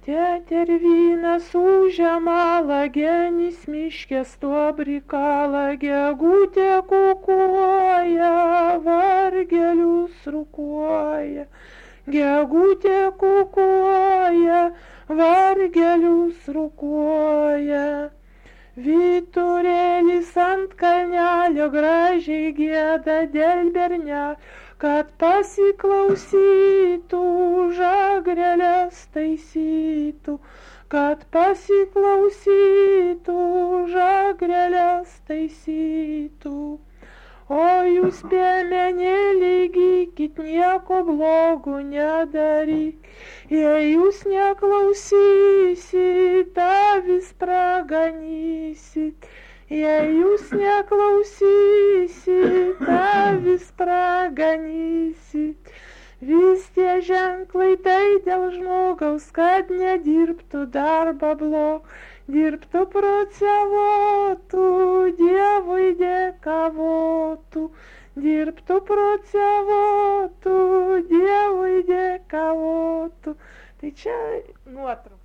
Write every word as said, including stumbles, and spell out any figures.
Tetervynas užemala, genis miške stuobrikala, gegutė kukuoja, vargelius rukuoja. Gegutė kukuoja, vargelius rukuoja. Vyturėlis ant kalnelio gražiai gieda dėl bernelio, kad pasiklausytų, žagrelės taisytų, kad pasiklausytų, žagrelės taisytų. O jūs, piemenėliai, gykit, nieko blogo nedaryk. Jei jūs neklausysit, avis praganysit. Jei jūs neklausysit, avis praganysit. Vis tie ženklai tai dėl žmogaus, kad nedirbtų darbą blogą, dirbtų procavotų, Dievui dėkavotų, dirbtų procavotų, Dievui dėkavotų. Tai čia nuotrauka.